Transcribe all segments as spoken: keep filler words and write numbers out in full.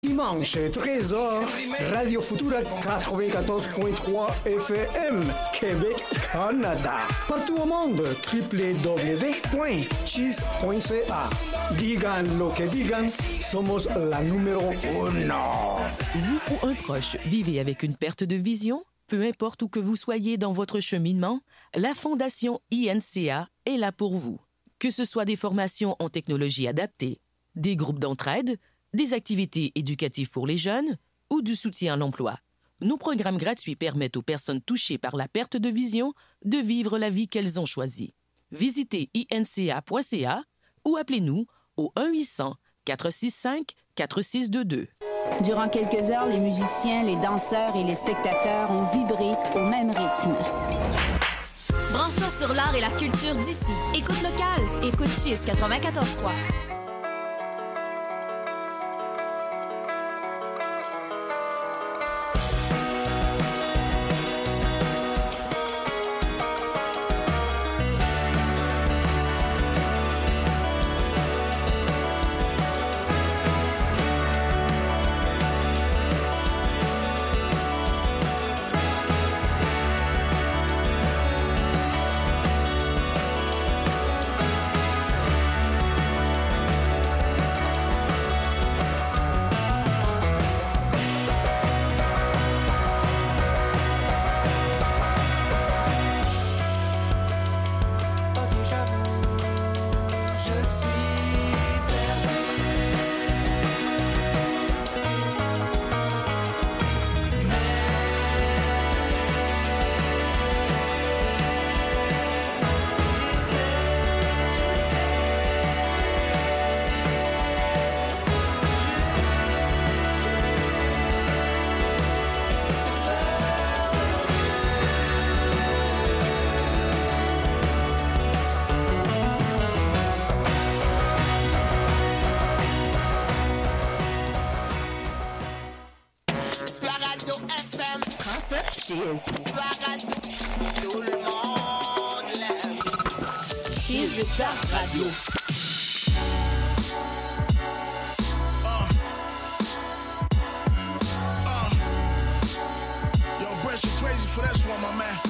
Dimanche, treize heures, Radio Futura quatre-vingt-quatorze point trois F M, Québec, Canada. Partout au monde, w w w point cheese point c a. Digan lo que digan, somos la numéro uno. Vous ou un proche vivez avec une perte de vision? Peu importe où que vous soyez dans votre cheminement, la Fondation I N C A est là pour vous. Que ce soit des formations en technologie adaptée, des groupes d'entraide, des activités éducatives pour les jeunes ou du soutien à l'emploi. Nos programmes gratuits permettent aux personnes touchées par la perte de vision de vivre la vie qu'elles ont choisie. Visitez i n c a point c a ou appelez-nous au un huit cents, quatre six cinq, quatre six deux deux. Durant quelques heures, les musiciens, les danseurs et les spectateurs ont vibré au même rythme. Branche-toi sur l'art et la culture d'ici. Écoute locale. Écoute Chiz quatre-vingt-quatorze trois. Chiz. Tout le monde l'aime. Chiz est ta radio. Uh. Uh. Yo, Brett, you crazy for this one, my man.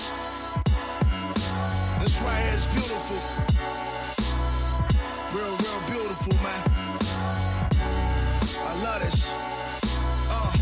This right here is beautiful. Real, real beautiful, man. I love this. Uh.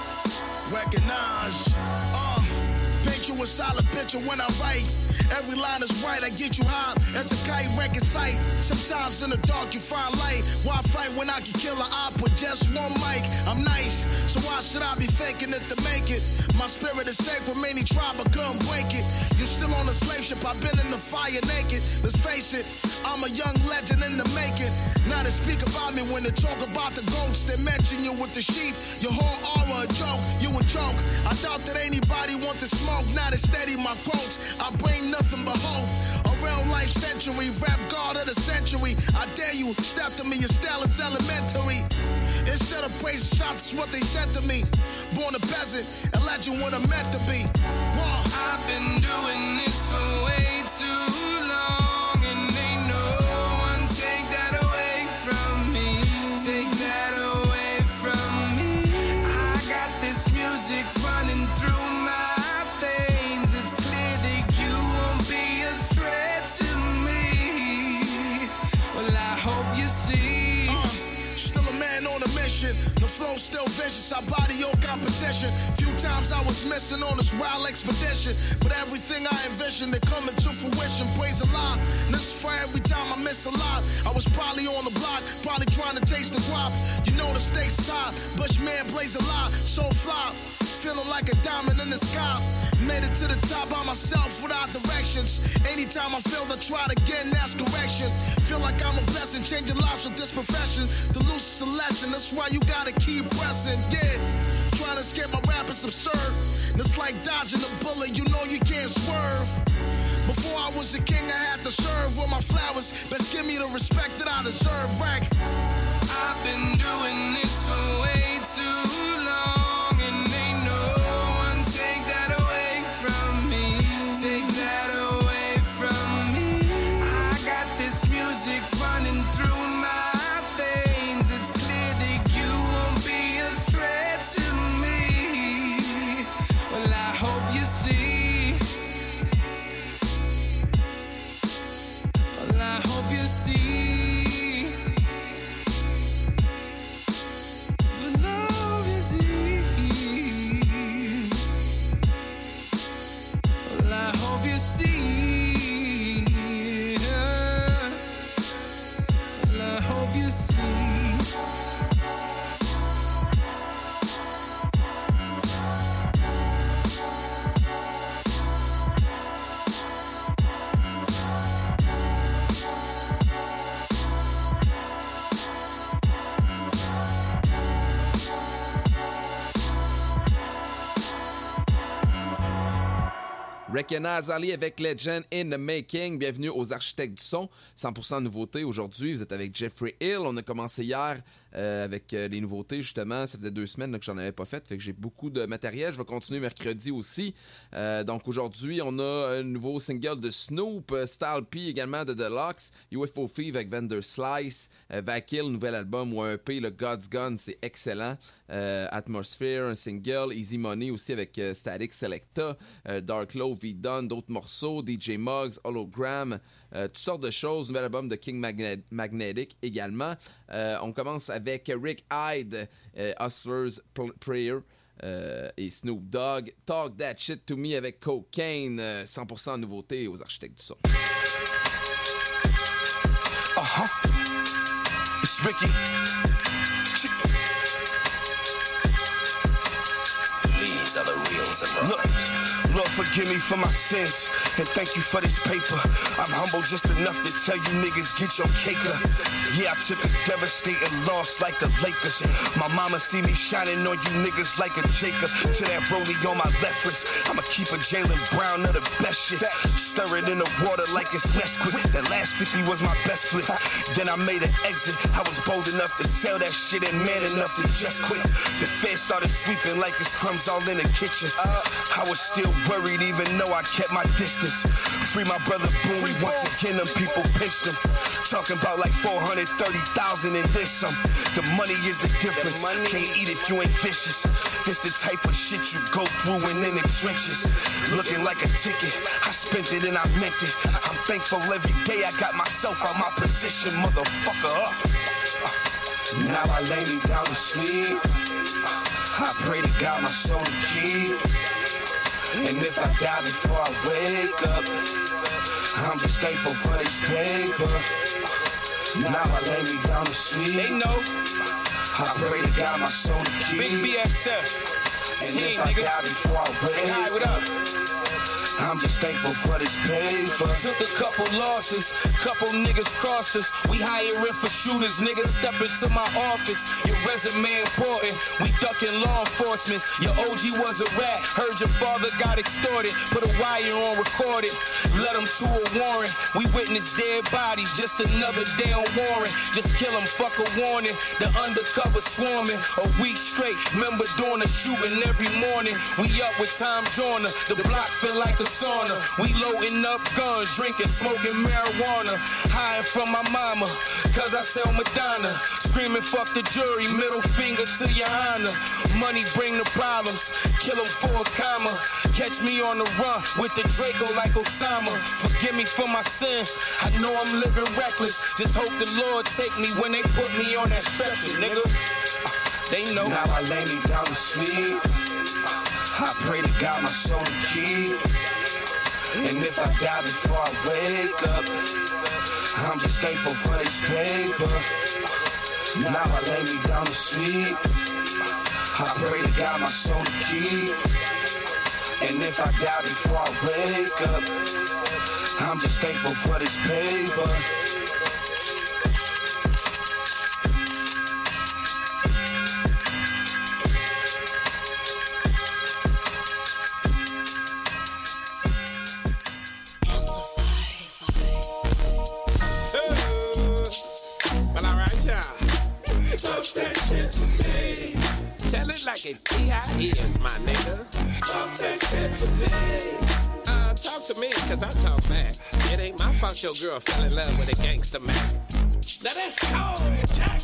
Recognize. Uh. Paint you a solid picture when I write. Every line is right, I get you high as a kite wrecking sight. Sometimes in the dark you find light. Why fight when I can kill an op with just one mic? I'm nice, so why should I be faking it to make it? My spirit is sacred, many try but couldn't break it. You're still on a slave ship, I've been in the fire naked. Let's face it, I'm a young legend in the making. Now they speak about me when they talk about the goats. They mention you with the sheep, your whole aura a joke. You a joke, I doubt that anybody want to smoke. Now they steady my quotes, I bring nothing but hope. A real life century, rap god of the century. I dare you, step to me, your style is elementary. Instead of praise shots, it's what they said to me. Born a peasant, a legend what I'm meant to be. Whoa. I've been doing this for way too long, and ain't no one take that away from me. Take that away from me. I got this music running through my veins. It's clear that you won't be a threat to me. Well, I hope you see. Uh, still a man on a mission. The flow still vicious. I body your competition. Few times I was missing on this wild expedition, but everything I envisioned it coming to fruition. Praise a lot. This is for every time I miss a lot. I was probably on the block, probably trying to taste the guap. You know the stakes high. Bushman plays a lot, so flop. Feeling like a diamond in the sky. Made it to the top by myself without directions. Anytime I failed, I try again, ask correction. Feel like I'm a blessing, changing lives with this profession. The loose is a lesson, that's why you gotta keep pressing. Yeah, trying to escape my rap is absurd. It's like dodging a bullet, you know you can't swerve. Before I was a king, I had to serve with my flowers. Best give me the respect that I deserve, Rack. I've been doing this for way too long, and ain't no one take that away from me. Take that away from me. I got this music running through my veins. It's clear that you won't be a Recognize Ali avec Legend in the Making. Bienvenue aux Architectes du son. cent pour cent nouveautés aujourd'hui. Vous êtes avec Jeffrey Hill. On a commencé hier euh, avec euh, les nouveautés, justement. Ça faisait deux semaines là, que j'en avais pas fait. Fait que j'ai beaucoup de matériel. Je vais continuer mercredi aussi. Euh, donc aujourd'hui, on a un nouveau single de Snoop, euh, Style P également de Deluxe, U F O Thief avec Vander Slice, euh, Vakil, nouvel album ou un E P, le God's Gun, c'est excellent. Euh, Atmosphere, un single, Easy Money aussi avec euh, Static Selecta, euh, Dark Low, V-Done, d'autres morceaux, D J Muggs, Hologram, euh, toutes sortes de choses. Nouvel album de King Magne- Magnetic également. Euh, on commence avec Rick Hyde, euh, Hustler's Prayer. Euh, et Snoop Dogg, Talk That Shit To Me avec Cocaine, euh, cent pour cent nouveauté aux Architectes du son. Uh-huh. It's Ricky. These are the real surprise. Look, Lord, forgive me for my sins, and thank you for this paper. I'm humble just enough to tell you niggas, get your cake up. Yeah, I took a devastating loss like the Lakers. My mama see me shining on you niggas like a Jacob. To that Broly on my left wrist, I'ma keep a Jalen Brown of the best shit. Stir it in the water like it's Nesquik. That last fifty was my best flip. Then I made an exit. I was bold enough to sell that shit and man enough to just quit. The feds started sweeping like it's crumbs all in the kitchen. I was still worried even though I kept my distance. Free my brother Boone, once again them people pinched him. Talking about like four hundred thirty thousand and then some. The money is the difference. Can't eat if you ain't vicious. This the type of shit you go through and in the trenches. Looking like a ticket, I spent it and I meant it. I'm thankful every day I got myself out my position, motherfucker up. Now I lay me down to sleep. I pray to God my soul to keep. And if I die before I wake up, I'm just thankful for this paper. Now I lay me down to sleep. They know. I pray to God my soul to keep. Big B S F. And team, if I nigga. Die before I wake up, hey, what up? I'm just thankful for this paper. Took a couple losses, couple niggas crossed us. We hiring for shooters, niggas step into my office. Your resume important, we ducking law enforcement. Your O G was a rat, heard your father got extorted. Put a wire on, record it, led him to a warrant. We witnessed dead bodies, just another day on warrant. Just kill him, fuck a warning. The undercover swarming, a week straight. Remember doing a shooting every morning. We up with Tom Joyner, the block feel like a sauna. We loading up guns, drinking, smoking marijuana. Hiding from my mama, cause I sell Madonna. Screaming fuck the jury, middle finger to your honor. Money bring the problems, kill them for a comma. Catch me on the run with the Draco like Osama. Forgive me for my sins, I know I'm living reckless. Just hope the Lord take me when they put me on that stretcher, nigga. They know. Now I lay me down to sleep. I pray to God my soul to keep. And if I die before I wake up, I'm just thankful for this paper. Now I lay me down to sleep. I pray to God my soul to keep. And if I die before I wake up, I'm just thankful for this paper. That shit to me. Tell it like it T I is, my nigga. Talk that shit to me. Uh, talk to me, cause I talk back. It ain't my fault your girl fell in love with a gangster man. Now that's cold, Jack.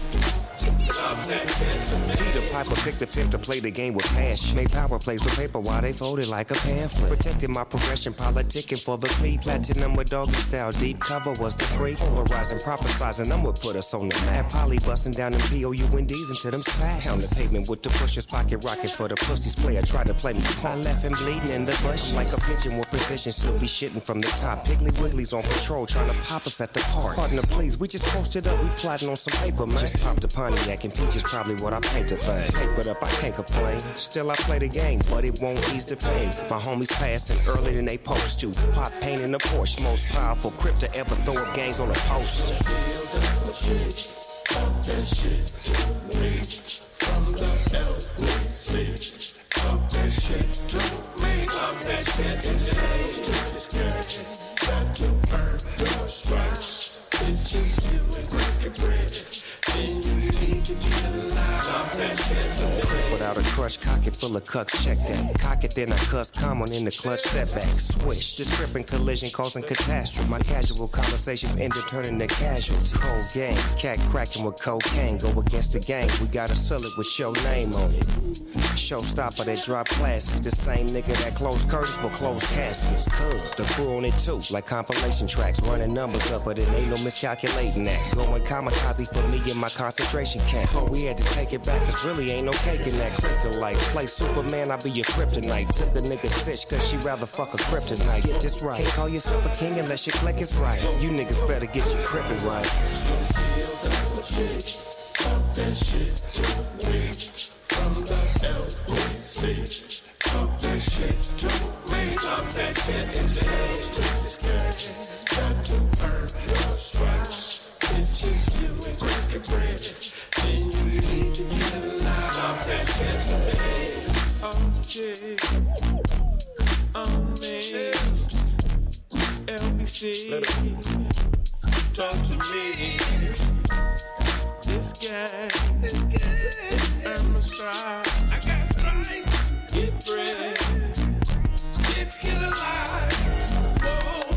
Peter Piper picked a pimp to play the game with passion. Made power plays with paper while they folded like a pamphlet. Protected my progression, politicking for the P. Platinum with doggy style, deep cover was the pre. Polarizing, prophesizing, I'm what put us on the map. Poly busting down them P O U N Ds into them sacks. Pound the pavement with the pushers, pocket rocket for the pussies. Player tried to play me. I left him bleeding in the bush like a pigeon with precision. Still be shitting from the top. Piggly Wiggly's on patrol, trying to pop us at the park. Partner, please, we just posted up, we plotting on some paper, man. Just popped a Pontiac and peach is probably what I paint the thing. Papered up, I can't complain. Still I play the game, but it won't ease the pain. My homies passing earlier than they supposed to. Pop paint in the Porsche, most powerful crip to ever throw up gangs on a poster. Talk that shit to me. From the L B C. Talk that shit to me. Talk that shit to me. out a crush, cock it full of cucks, check that. Cock it, then I cuss, come on in the clutch, step back, swish. This gripping collision causing catastrophe. My casual conversations ended turning to casualty. Cold game, cat cracking with cocaine. Go against the gang, we gotta sell it with your name on it. Showstopper that drop classics. The same nigga that closed curtains will close caskets. Cuz the crew on it too, like compilation tracks. Running numbers up, but it ain't no miscalculating that. Going kamikaze for me in my concentration camp. But we had to take it back, cause really ain't no cake in that kryptonite. Play Superman, I be your kryptonite. Took a nigga bitch, cause she rather fuck a kryptonite. Get this right, can't call yourself a king unless your click is right. You niggas better get your crippin' right. Talk that shit to me from the L B C. Talk that shit to me. Talk that shit in the game. Got to earn your stripes. Get you feeling breaking bread. Then you need to get alive. Talk that shit to me. Oh, yeah. Oh, man. L B C. Talk to me. This guy, this guy, I'm a star. I got stripes. Get bread. Get get alive. Whoa.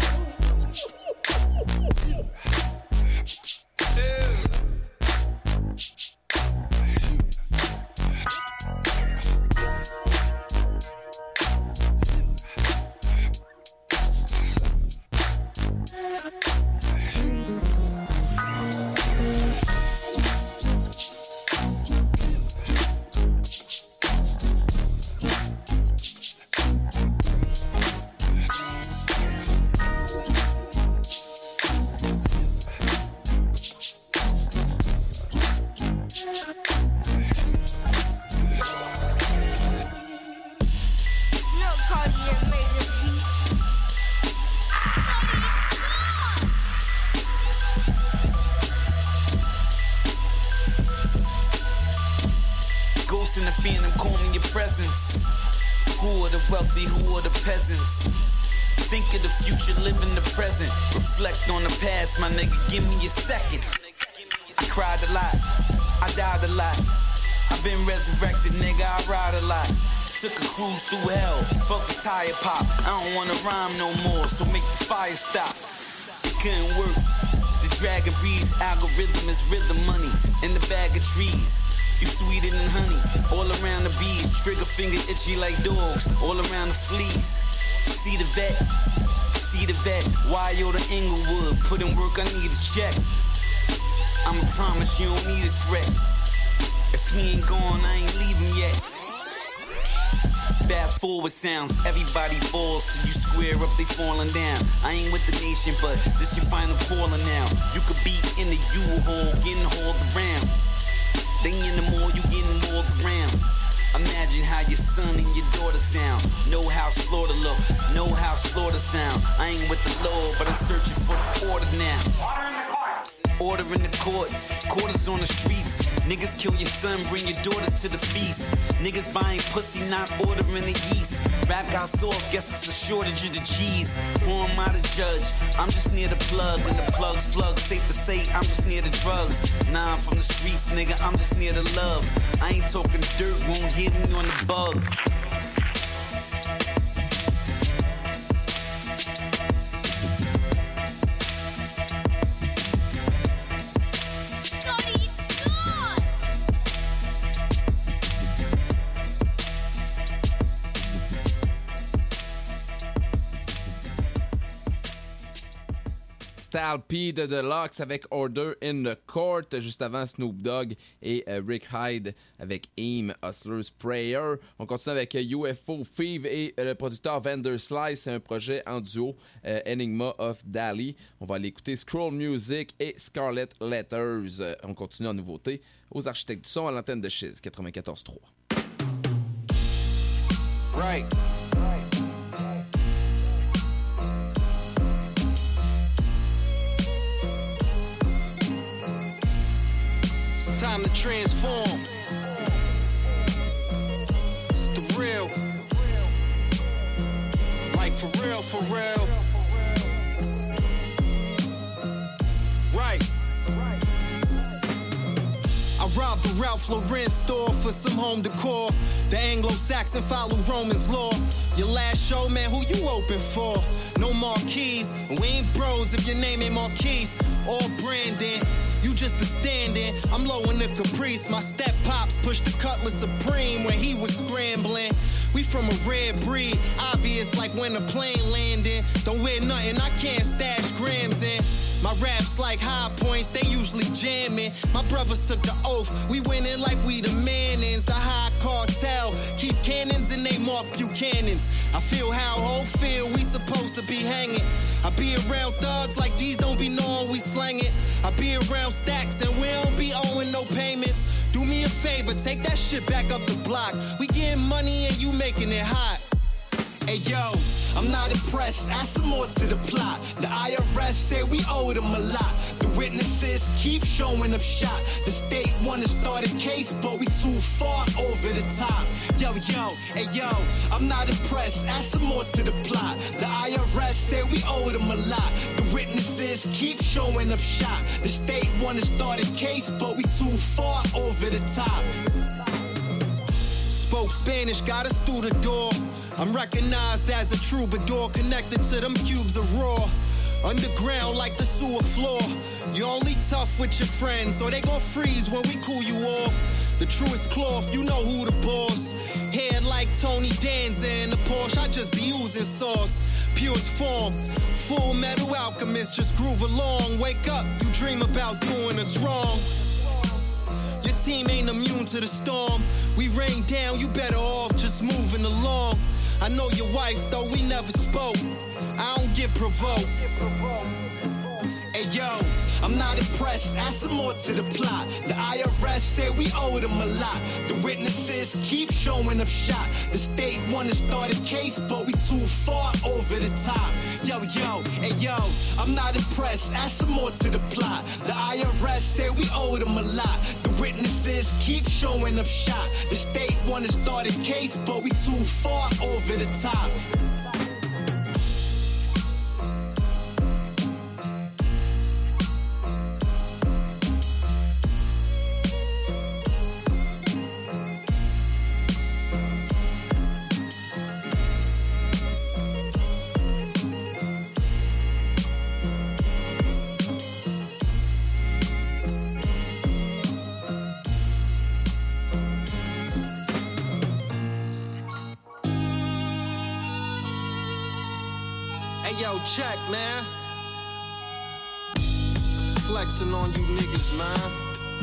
Yeah. My nigga, give me a second. I cried a lot, I died a lot. I've been resurrected, nigga, I ride a lot. Took a cruise through hell, felt the tire pop. I don't wanna rhyme no more, so make the fire stop. It couldn't work. The dragon breeze algorithm is rhythm money in the bag of trees. You sweeter than honey, all around the bees. Trigger finger itchy like dogs, all around the fleas. See the vet. See the vet, why yo the Inglewood? Put in work, I need a check. I'ma promise you don't need a threat. If he ain't gone, I ain't leaving yet. Fast forward sounds, everybody balls till you square up, they falling down. I ain't with the nation, but this your final calling now. You could be in the U-Haul, getting hauled around. Then in the mall, you getting hauled around. Imagine how your son and your daughter sound. Know how slaughter look, know how slaughter sound. I ain't with the law, but I'm searching for the order now. Order in the court, quarters on the streets. Niggas kill your son, bring your daughter to the feast. Niggas buying pussy, not ordering the yeast. Rap got soft, guess it's a shortage of the cheese. Who am I to judge? I'm just near the plug, and the plug's plug. Safe to say, I'm just near the drugs. Nah, I'm from the streets, nigga, I'm just near the love. I ain't talking dirt, won't hit me on the bug. Style P de Deluxe avec Order in the Court, juste avant Snoop Dogg et euh, Rick Hyde avec Aim, Hustler's Prayer. On continue avec euh, U F O, Fev et euh, le producteur Vander Slice. C'est un projet en duo, euh, Enigma of Dali. On va aller écouter Scroll Music et Scarlet Letters. Euh, on continue en nouveauté aux Architectes du Son à l'antenne de Chiz quatre-vingt-quatorze trois. Right. It's time to transform. It's the real. Like for real, for real. Right. I robbed the a Ralph Lauren store for some home decor. The Anglo-Saxon follow Roman's law. Your last show, man, who you open for? No marquees, we ain't bros if your name ain't Marquise. All branding, you just a stand-in. I'm low in the Caprice. My step pops pushed the Cutlass Supreme when he was scrambling. We from a rare breed, obvious like when a plane landing. Don't wear nothing, I can't stash grams in. My raps like high points, they usually jamming. My brothers took the oath, we winning like we the Mannings. The high cartel, keep cannons and they mark Buchanans. I feel how whole feel, we supposed to be hanging. I be around thugs like these don't be knowing we slang it. I be around stacks and we don't be owing no payments. Do me a favor, take that shit back up the block. We getting money and you making it hot. Hey yo, I'm not impressed, add some more to the plot. The I R S say we owe them a lot. The witnesses keep showing up shot. The state wanna start a case, but we too far over the top. Yo, yo, hey yo, I'm not impressed, add some more to the plot. The I R S say we owe them a lot. The witnesses keep showing up shot. The state wanna start a case, but we too far over the top. Spoke Spanish, got us through the door. I'm recognized as a troubadour, connected to them cubes of raw. Underground like the sewer floor. You're only tough with your friends, or they gon' freeze when we cool you off. The truest cloth, you know who the boss. Hair like Tony Danza in the Porsche, I just be using sauce. Purest form, Full Metal Alchemist, just groove along. Wake up, you dream about doing us wrong. Your team ain't immune to the storm. We rain down, you better off just moving along. I know your wife, though we never spoke. I don't get provoked. Hey yo, I'm not impressed, add some more to the plot. The I R S say we owe them a lot. The witnesses keep showing up shot. The state wanna start a case, but we too far over the top. Yo, yo, hey yo, I'm not impressed, add some more to the plot. The I R S say we owe them a lot. The witnesses keep showing up shot. The state wanna start a case, but we too far over the top. Yo, check, man. Flexing on you niggas, man.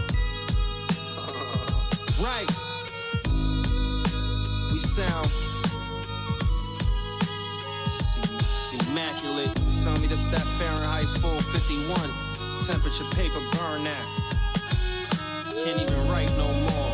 Uh, right. We sound see, immaculate. You feel me? That's that Fahrenheit four fifty-one. Temperature paper burn that. Can't even write no more.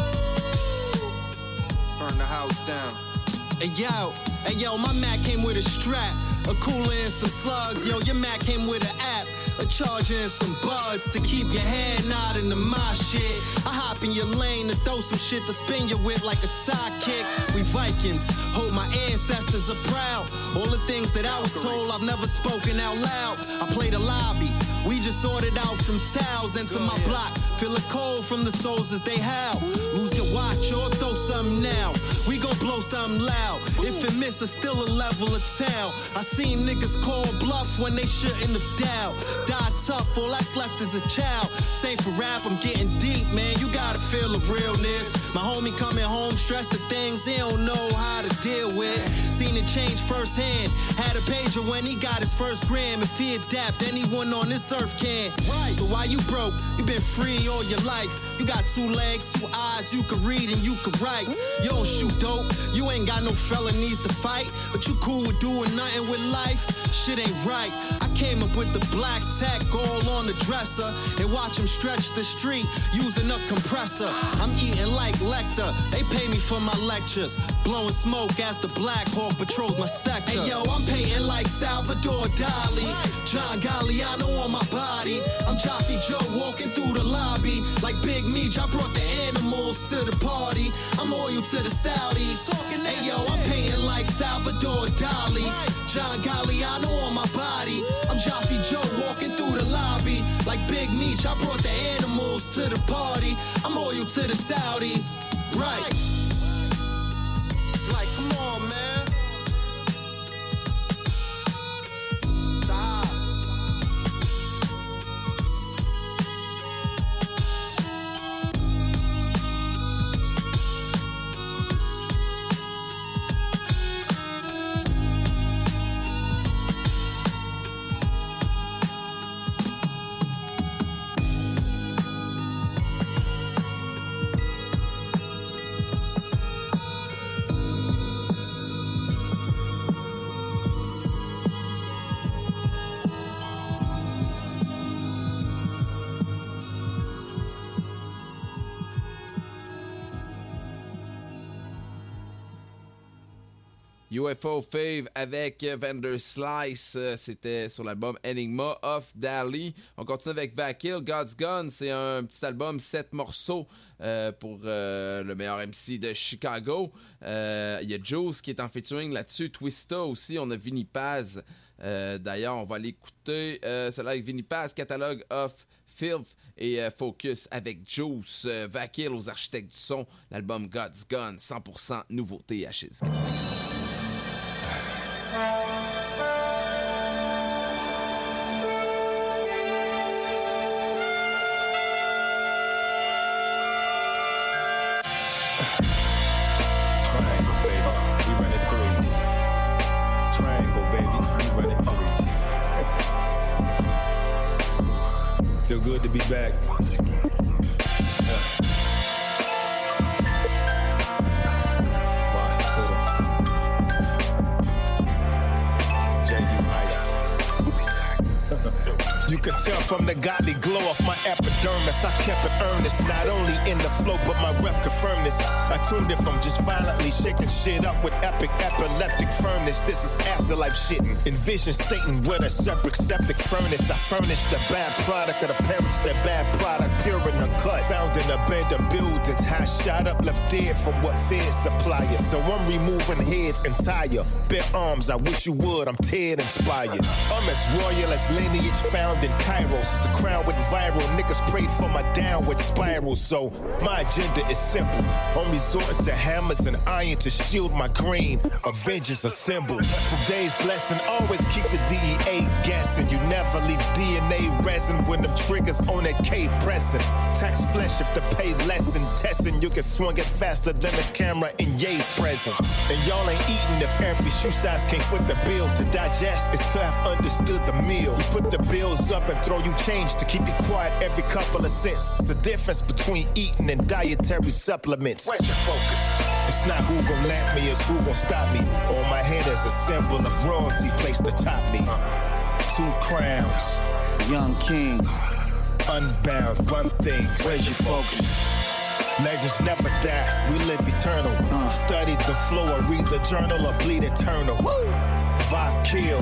Burn the house down. Hey, yo. Hey, yo, my Mac came with a strap. A cooler and some slugs, yo, your Mac came with an app. A charger and some buds to keep your head nodding to my shit. I hop in your lane to throw some shit to spin your whip like a sidekick. We Vikings, hope my ancestors are proud. All the things that I was told I've never spoken out loud. I play the lobby, we just ordered out from towels into my block. Feel a cold from the souls as they howl. Lose your watch or throw something now. We gon' blow something loud. If it miss, it's still a level of town. I seen niggas call bluff when they shouldn't have doubt. Die tough, all that's left is a child. Same for rap, I'm getting deep, man. You gotta feel the realness. My homie coming home stressed the things he don't know how to deal with. Seen it change firsthand. Had a pager when he got his first gram. If he adapt, anyone on this earth can. Right. So why you broke? You been free all your life. You got two legs, two eyes, you can read and you can write. You don't shoot dope, you ain't got no felonies to fight. But you cool with doing nothing with life. Shit ain't right. I came up with the black tack all on the dresser and watch him stretch the street using a compressor. I'm eating like Lecter. They pay me for my lectures. Blowing smoke as the Black Hawk patrols my sector. Hey yo, I'm painting like Salvador Dali. John Galliano on my body. I'm Jaffe Joe walking through the lobby. Like Big Meech, I brought the animals to the party. I'm loyal to the Saudis. Hey yo, I'm painting like Salvador Dali. John Galliano on my body. I'm Jaffe Joe walking through the lobby. Like Big Meech, beach. I brought the animals to the party. I'm loyal to the Saudis. Right. It's like, come on, man. Stop. U F O Fave avec Vander Slice, c'était sur l'album Enigma of Dali. On continue avec Vakil, God's Gun, c'est un petit album, sept morceaux euh, pour euh, le meilleur M C de Chicago. Euh, il y a Juice qui est en featuring là-dessus, Twista aussi, on a Vinny Paz. Euh, d'ailleurs, on va l'écouter, euh, c'est là avec Vinny Paz, Catalogue of Filth et euh, Focus avec Juice, euh, Vakil aux architectes du son, l'album God's Gun, cent pour cent nouveauté à Chiz. Triangle, baby, we running threes. Triangle, baby, we running threes. Feel good to be back. You can tell from the godly glow off my epidermis. I kept it earnest, not only in the flow, but my rep confirmed this. I tuned it from just violently shaking shit up with epic epileptic firmness. This is afterlife shitting. Envision Satan with a separate septic furnace. I furnished the bad product of the parents, their bad product, pure and uncut. Found in abandoned buildings, high shot up, left dead from what feds supply us. So I'm removing heads entire. Bare arms, I wish you would, I'm Ted inspired. I'm as royal as lineage found in Kairos. The crown went viral, niggas prayed for my downward spiral. So my agenda is simple. I'm resorting to hammers and iron to shield my green. Avengers assemble. Today's lesson, always keep the D E A guessing. You never leave D N A resin when them triggers on that K pressing. Tax flesh if the pay less in testing. You can swing it faster than the camera in Ye's presence. And y'all ain't eating if every shoe size can't foot the bill. To digest is to have understood the meal. You put the bills up and throw you change to keep you quiet every couple of cents. It's the difference between eating and dietary supplements. Where's your focus? It's not who gon' lamp me, it's who gon' stop me. On my head is a symbol of royalty placed atop me. Two crowns, young kings, unbound, run things. Where's your focus? Legends never die, we live eternal. Uh, Study the flow or read the journal or bleed eternal. Woo! Vakil,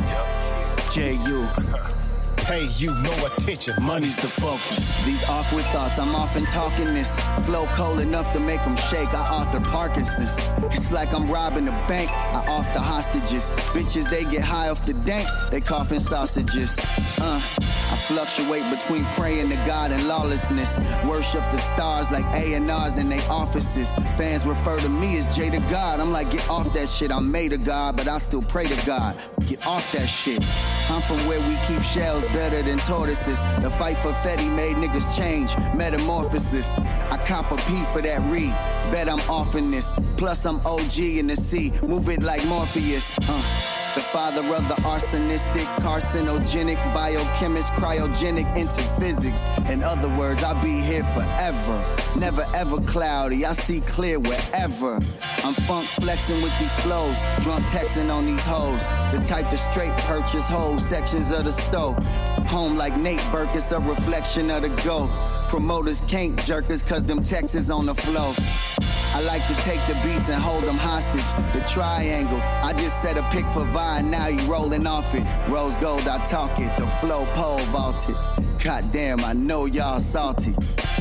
J U. Pay you no attention, money's the focus. These awkward thoughts, I'm often talking this. Flow cold enough to make them shake, I author Parkinson's. It's like I'm robbing a bank, I off the hostages. Bitches, they get high off the dank, they coughing sausages. Uh, I fluctuate between praying to God and lawlessness. Worship the stars like A and R's in their offices. Fans refer to me as J to God. I'm like, get off that shit, I'm made of God, but I still pray to God. Get off that shit. I'm from where we keep shells better than tortoises. The fight for Fetty made niggas change, metamorphosis. I cop a P for that read, bet I'm off in this. Plus I'm O G in the sea, move it like Morpheus. Uh. The father of the arsenistic, carcinogenic, biochemist, cryogenic into physics. In other words, I'll be here forever. Never ever cloudy, I see clear wherever. I'm funk flexing with these flows, drunk texting on these hoes. The type to straight purchase whole sections of the stove. Home like Nate Burke, it's a reflection of the go. Promoters can't jerk us cause them texts on the flow. I like to take the beats and hold them hostage. The triangle, I just set a pick for Vine, now he rolling off it. Rose gold, I talk it, the flow pole vaulted. Goddamn, I know y'all salty.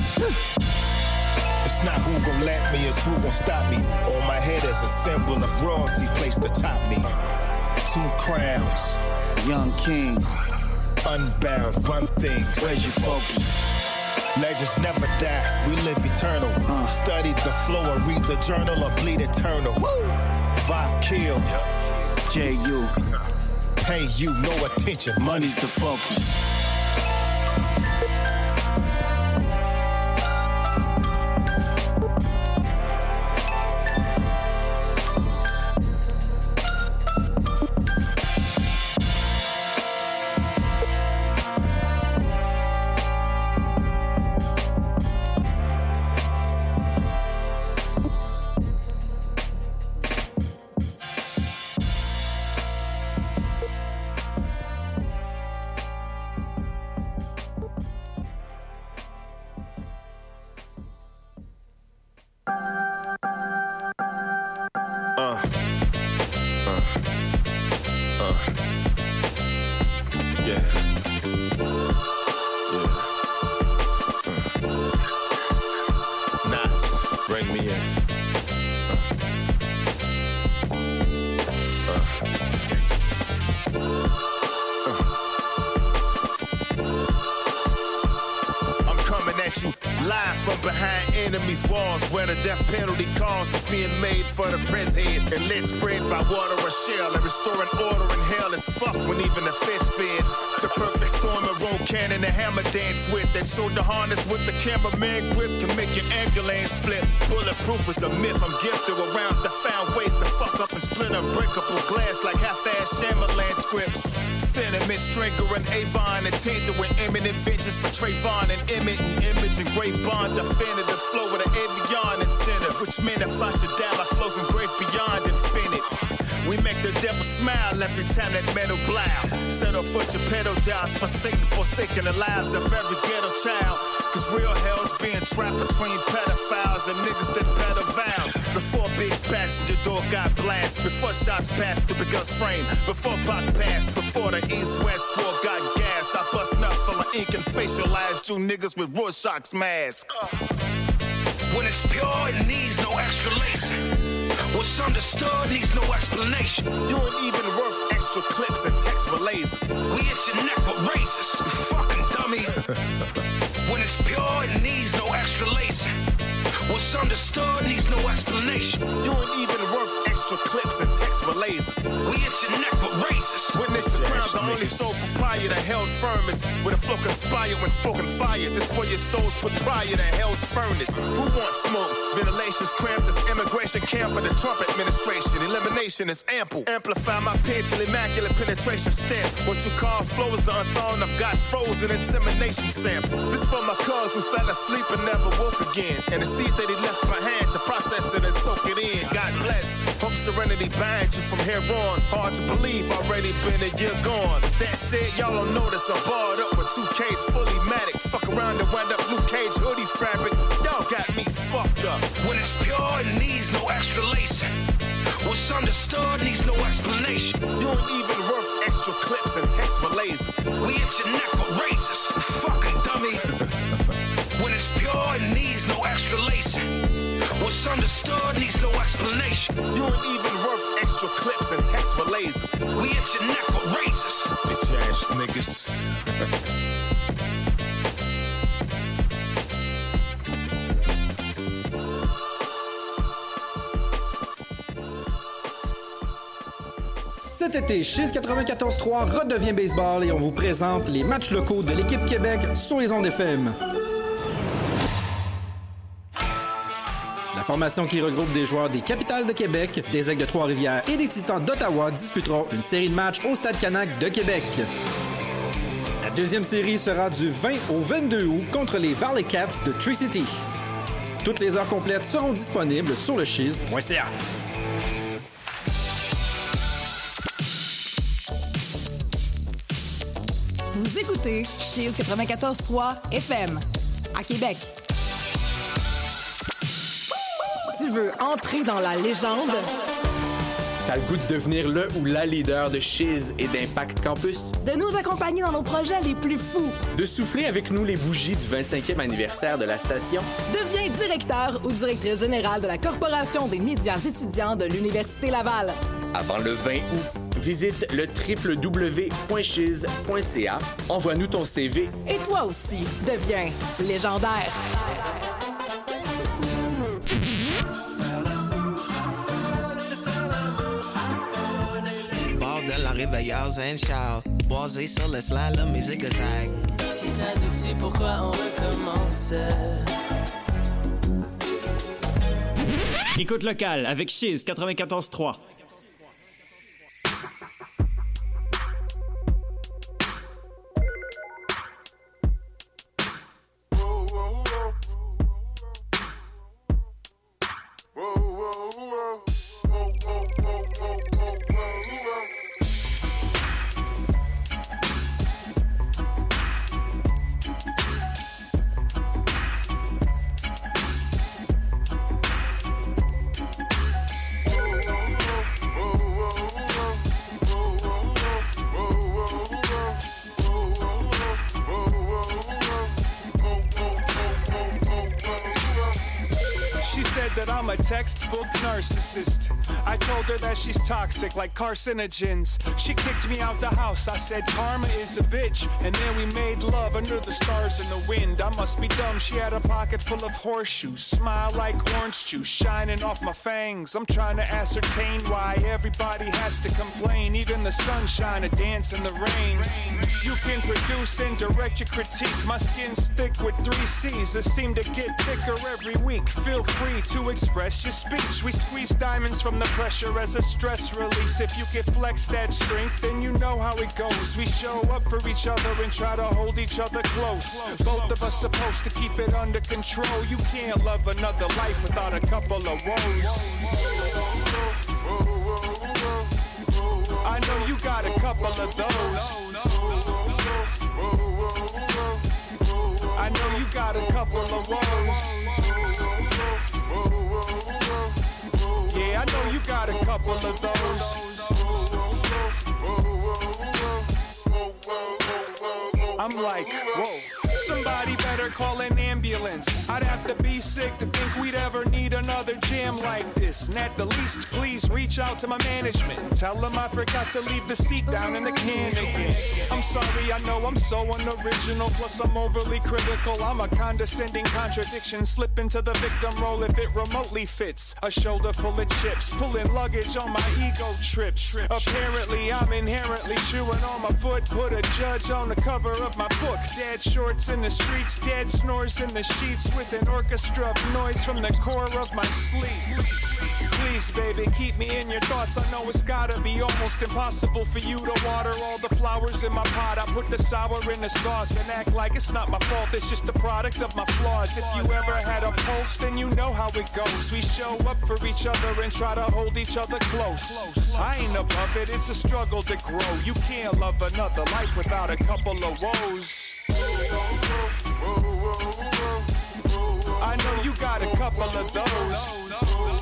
It's not who gon' lamp me, it's who gon' stop me. On my head is a symbol of royalty placed atop me. Two crowns, young kings, unbound, run things. Where's your focus? Legends never die, we live eternal. Uh. Study the flow or read the journal or bleed eternal. Woo! Vibe kill. J U. Pay you no attention, money's the focus. Enemies' walls where the death penalty cause is being made for the press head and lit spread by water or shell and restoring order in hell is fuck when even the feds fed. The perfect storm of road cannon and hammer dance with that showed the harness with the cameraman grip can make your ambulance flip. Bulletproof is a myth. I'm gifted with rounds that found ways to fuck up and split unbreakable glass like half-ass Shyamalan scripts. Sentiment stringer and Avon and tainted with imminent vengeance for Trayvon and Emmett and Image and Grave Bond definitive flow with an avion incentive. Which meant if I should die, my flow's engraved beyond infinite. We make the devil smile every time that metal blow. Settle foot your pedal dials for Satan, forsaking the lives of every ghetto child. Cause real hell's being trapped between pedophiles and niggas that peddle vows. Before Big's passenger door got blast, before shots passed through the Gus frame, before Pac passed, before the East-West war got gas, I bust nut full of ink and facialized you niggas with Rorschach's mask. Uh. When it's pure, it needs no extra lacing. What's understood needs no explanation. You ain't even worth extra clips and text with lasers. We hit your neck with razors, you fucking dummy. When it's pure, it needs no extra lacing. What's understood needs no explanation. You ain't even worth extra clips and text with lasers. We hit your neck with razors. Witness the crimes, the only sole proprietor held firmest. With a flow conspired when spoken fire. This where your souls put prior to hell's furnace. Who wants smoke? Ventilation's cramped. This immigration camp of the Trump administration. Elimination is ample. Amplify my pen till immaculate penetration stamp. What you call flow is the unthawing of God's frozen insemination sample. This for my cuz who fell asleep and never woke again. And the seed that he left behind to process it and soak it in. God bless. Hope serenity binds you from here on. Hard to believe, already been a year gone. That said, y'all don't notice I'm barred up with two K's fully matic. Fuck around and wind up Luke Cage hoodie fabric. Y'all got me fucked up. When it's pure, it needs no extra lacing. What's understood needs no explanation. You ain't even worth extra clips and text with lasers. We hit your neck with razors, you fucking dummy. When it's pure, it needs no extra lacing. What's understood needs no explanation. You ain't even worth extra clips and text with lasers. We hit your neck with razors. Bitch ass niggas. Cet été, Chiz quatre-vingt-quatorze trois redevient baseball et on vous présente les matchs locaux de l'équipe Québec sur les ondes F M. La formation qui regroupe des joueurs des Capitales de Québec, des Aigles de Trois-Rivières et des Titans d'Ottawa disputera une série de matchs au Stade Canac de Québec. La deuxième série sera du vingt au vingt-deux août contre les Valley Cats de Tri-City. Toutes les heures complètes seront disponibles sur le chiz point c a. Vous écoutez Chiz quatre-vingt-quatorze trois F M à Québec. Tu veux entrer dans la légende? T'as le goût de devenir le ou la leader de Shiz et d'Impact Campus? De nous accompagner dans nos projets les plus fous? De souffler avec nous les bougies du vingt-cinquième anniversaire de la station? Deviens directeur ou directrice générale de la Corporation des médias étudiants de l'Université Laval. Avant le vingt août, visite le w w w point shiz point c a, envoie-nous ton C V. Et toi aussi, deviens légendaire. Bordel en réveilleur and shout. Boisé sur le slide, la musique attaque. Si ça nous tue, pourquoi on recommence? Écoute locale avec Shiz quatre-vingt-quatorze trois. Textbook narcissist. I told her that she's toxic like carcinogens. She kicked me out the house. I said karma is a bitch. And then we made love under the stars and the wind. I must be dumb. She had a pocket full of horseshoes. Smile like orange juice shining off my fangs. I'm trying to ascertain why everybody has to complain. Even the sunshine, a dance in the rain. You can produce and direct your critique. My skin's thick with three C's that seem to get thicker every week. Feel free to express your speech. We squeeze diamonds from the pressure as a stress release. If you can flex that strength, then you know how it goes. We show up for each other and try to hold each other close. Both of us supposed to keep it under control. You can't love another life without a couple of woes. I know you got a couple of those. I know you got a couple of woes. Yeah, I know you got a couple of those. I'm like, whoa. Somebody better call an ambulance. I'd have to be sick to think we'd ever need another jam like this. And at the least, please reach out to my management. Tell them I forgot to leave the seat down in the can again. I'm sorry, I know I'm so unoriginal. Plus I'm overly critical. I'm a condescending contradiction. Slip into the victim role if it remotely fits. A shoulder full of chips. Pulling luggage on my ego trips. Apparently I'm inherently chewing on my foot. Put a judge on the cover of my book. Dad shorts in the streets, dad snores in the sheets with an orchestra of noise from the core of my sleep. Please, baby, keep me in your thoughts. I know it's gotta be almost impossible for you to water all the flowers in my pot. I put the sour in the sauce and act like it's not my fault. It's just the product of my flaws. If you ever had a pulse, then you know how it goes. We show up for each other and try to hold each other close. I ain't above it, it's a struggle to grow. You can't love another life without a couple of woes. I know you got a couple of those.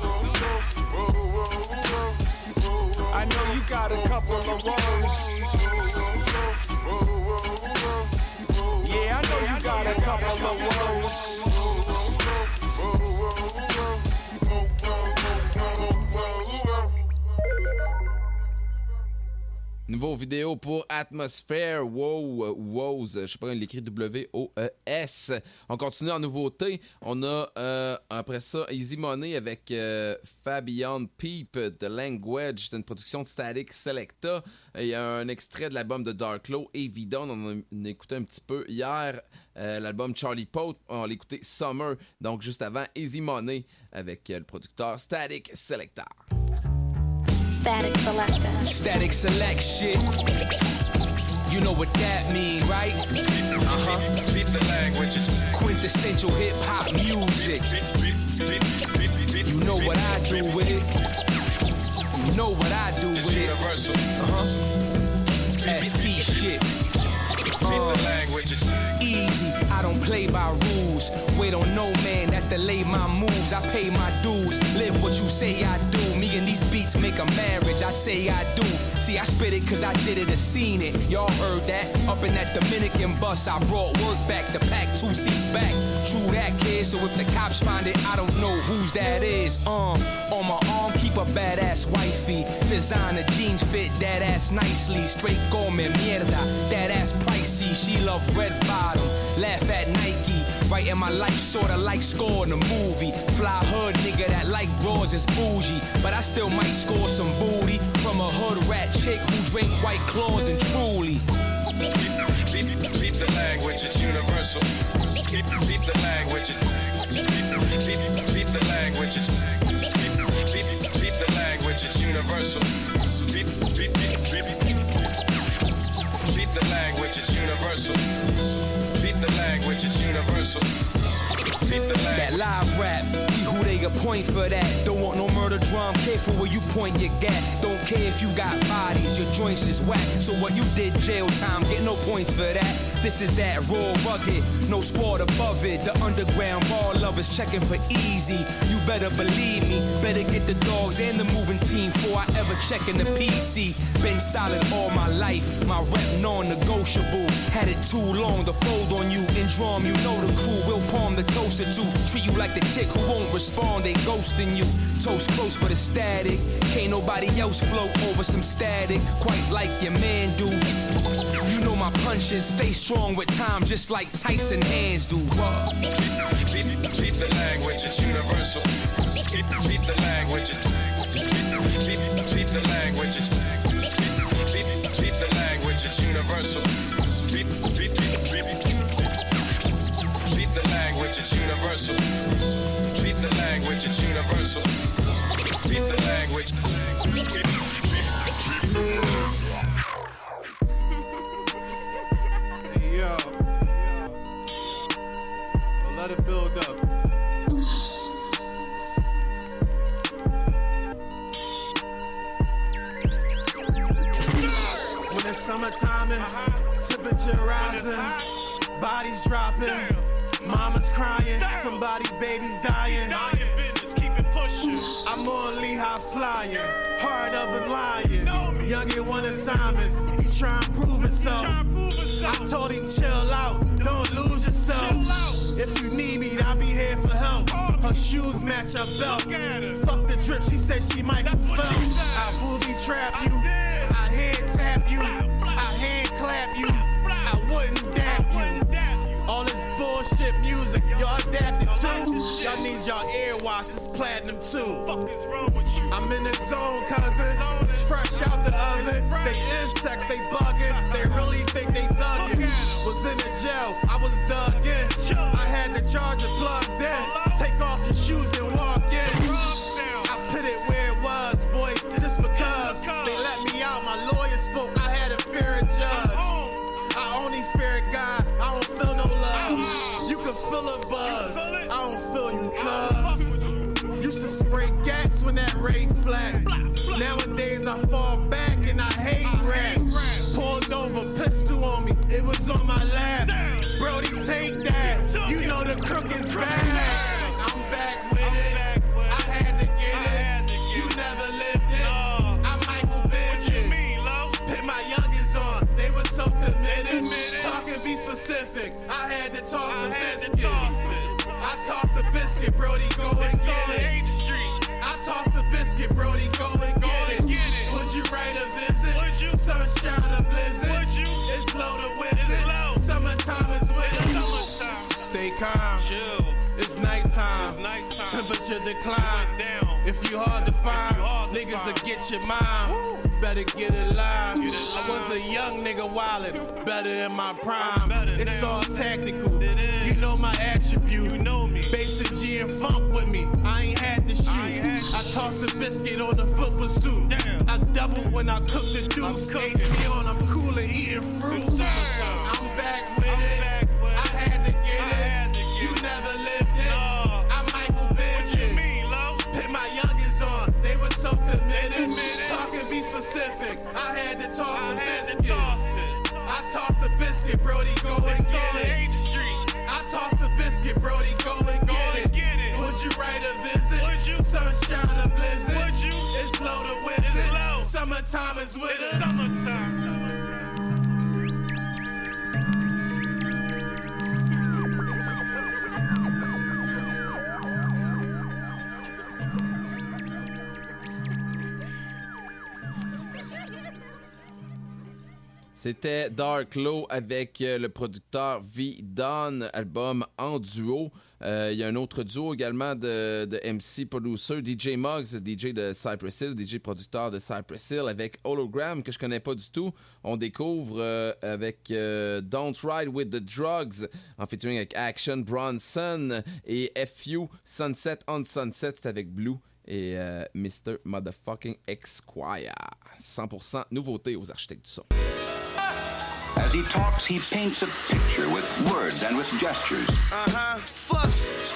I know you got a couple of woes. Yeah, I know you got a couple of woes. Nouveau vidéo pour Atmosphere, Wow, Wows, je sais pas, il l'écrit W O E S. On continue en nouveauté. On a, euh, après ça, Easy Money avec euh, Fabian Peep, The Language. C'est une production de Static Selecta. Il y a un extrait de l'album de Darklo, Evidon. On a, a écouté un petit peu hier. Euh, l'album Charlie Pote, on l'a écouté Summer. Donc, juste avant, Easy Money avec euh, le producteur Static Selecta. Static Selecta. Static select shit. You know what that mean, right? Uh-huh. Speak the languages. Quintessential hip hop music. You know what I do with it. You know what I do with it. Universal. Uh-huh. S T shit. Uh, easy, I don't play by rules. Wait on no man that delay my moves. I pay my dues, live what you say I do. Me and these beats make a marriage. I say I do. See, I spit it cause I did it and seen it. Y'all heard that? Up in that Dominican bus, I brought work back to pack two seats back. True that, kid. So if the cops find it, I don't know whose that is. Um, on my arm, keep a badass wifey. Designer jeans fit that ass nicely. Straight gourmet mierda, that ass pricey. She love red bottom, laugh at Nike. Right in my life, sorta like score in a movie. Fly hood nigga that like bras is bougie, but I still might score some booty from a hood rat chick who drink White Claws and Truly. Beat, beat, beat the language, it's universal. Beat, beat the language, it's beat, beat, beat the language, it's beat, beat, beat the language, it's universal. Beat, beat, beat, beat, beat the language, it's universal. Beat the language, it's universal. Beat the language. That live rap, be who they appoint for that. Don't want no murder drum, careful where you point your gat. Don't care if you got bodies, your joints is whack. So what you did, jail time, get no points for that. This is that raw rugged, no squad above it. The underground bar lovers checking for easy. You better believe me, better get the dogs and the moving team before I ever check in the P C. Been solid all my life, my rep non-negotiable. Had it too long to fold on you and drum. You know the crew will palm the toaster to treat you like the chick who won't respond, they ghosting you. Toast close for the static, can't nobody else float over some static quite like your man do. You know my punches stay strong with time, just like Tyson hands do. What? Beat, beat, beat the language, it's universal. Beat, beat the language, it's beat, beat, beat the language, it's beat, beat, beat the language, it's universal. Beat, beat, beat, beat, beat the language, it's universal. Beat the language, it's universal. Beat the language. Hey yo, well, let it build up. When it's summertime and temperature rising, bodies dropping, mama's crying, somebody baby's dying. I'm on Lehigh flying, hard of a lion. Youngin' want assignments, he try and prove himself. I told him chill out, don't lose yourself. If you need me, I'll be here for help. Her shoes match her belt. Fuck the drip, she said she Michael Phelps. I booby trap you, I head tap you, I hand clap you, I wouldn't dap you. All this bullshit music, y'all adapted to. Y'all need y'all ear wash, it's platinum too. I'm in the zone, cousin. It's fresh out the oven. They insects, they bugging. They really think they thugging. Was in the jail, I was dug in. I had the charger plugged in. Take off your shoes and walk in. I put it where it was, boy, just because they let me out. My lawyer spoke, I had a fair judge. I only fear God, I don't feel no love. You can feel a buzz, I don't feel you, cuz. Used to spray gas when that ray flat. Nowadays I fall back and I hate rap. Pulled over, pistol on me, it was on my lap. Brody, take that, you know the crook is bad. I'm back with it, I had to get it. You never lived it, I'm Michael Bivin. Put my youngest on, they were so committed. Talking be specific, I had to toss the biscuit. I tossed the biscuit, Brody, go and get it. I tossed the biscuit, Brody, go and get it. Would you write a visit? Sunshine or blizzard? It's low to wizard. Summertime is winter. Stay calm. It's nighttime. Temperature decline. If you hard to find, niggas will get your mind. Better get in line. I was a young nigga wildin', better in my prime. It's all tactical. You know my attribute. Basic G and funk with me. I ain't had to shoot. I tossed the biscuit on the football suit. I double when I cook the deuce. A C on, I'm cool and eating fruits. I'm back with it. I had to get it. You never lived it. I'm Michael Bivin. Put my youngest on. They were so committed. Talking be specific. I had to toss the biscuit. I tossed the biscuit, Brody, go and get it. I tossed the biscuit, Brody, go and get it. Would you write a visit? Sunshine or blizzard? It's summertime is with us. Summertime. C'était Dark Low avec euh, le producteur V-Don, album en duo. Il euh, y a un autre duo également de, de M C producer, D J Muggs, D J de Cypress Hill, D J producteur de Cypress Hill, avec Hologram, que je connais pas du tout. On découvre euh, avec euh, Don't Ride With The Drugs, en featuring avec Action Bronson et F U, Sunset on Sunset, c'est avec Blue et euh, mister Motherfucking Esquire. cent pour cent nouveauté aux architectes du son. As he talks, he paints a picture with words and with gestures. Uh-huh. Fuck.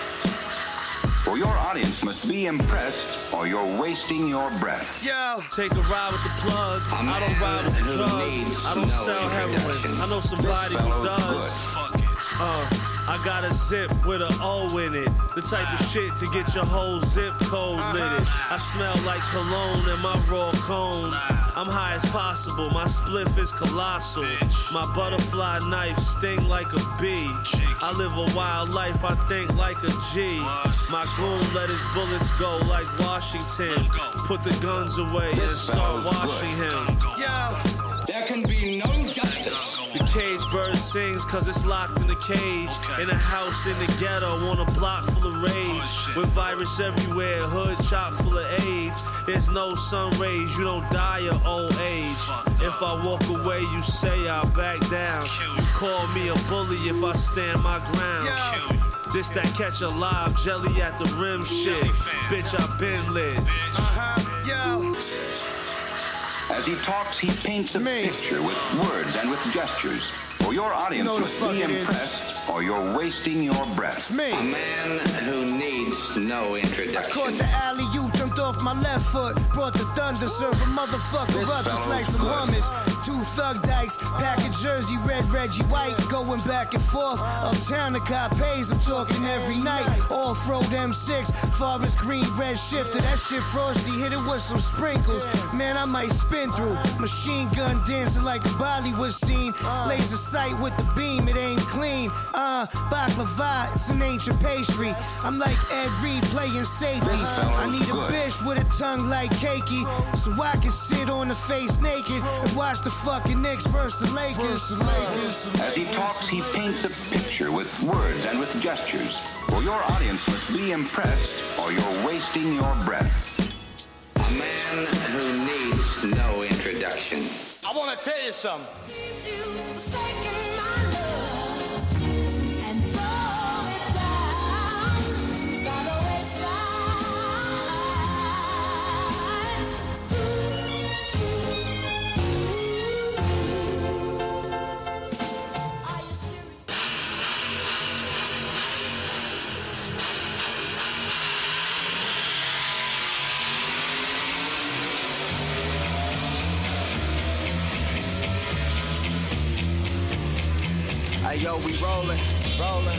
For your audience must be impressed or you're wasting your breath. Yo. Take a ride with the plug. I don't ride with the drugs. I don't sell heroin. I know somebody who does. Uh, I got a zip with an O in it. The type of shit to get your whole zip code lit. I smell like cologne in my raw cone. I'm high as possible, my spliff is colossal. My butterfly knife sting like a bee. I live a wild life, I think like a G. My goon let his bullets go like Washington. Put the guns away and start washing him. There can be no justice. The cage bird sings cause it's locked in a cage. In a house in the ghetto on a block full of rage. With virus everywhere, hood chock full of AIDS. There's no sun rays, you don't die of old age. If I walk away, you say I'll back down. You call me a bully if I stand my ground. This that catch a live jelly at the rim shit. Bitch, I been lit. Uh-huh, yo. As he talks, he paints a picture with words and with gestures. For your audience You know must the be fuck it is. impressed or you're wasting your breath. It's me. A man who needs no introduction. I caught the alley-oop, jumped off my left foot. Brought the thunder, serve a motherfucker up just like some hummus. Two thug dykes, pack of Jersey, red Reggie White. Going back and forth, uptown the cop pays. I'm talking every night. Off-road M six, forest green, red shifter. That shit frosty, hit it with some sprinkles. Man, I might spin through. Machine gun dancing like a Bollywood scene. Laser sight with the beam, it ain't clean. Uh, baklava, it's an ancient pastry. I'm like Ed Reed playing safety. I need a bitch with a tongue like cakey, so I can sit on the face naked and watch the fucking Knicks versus the Lakers. As he talks, he paints a picture with words and with gestures. For your audience must be impressed or you're wasting your breath. A man who needs no introduction. I want to tell you something. Hey yo, we rollin', rollin'.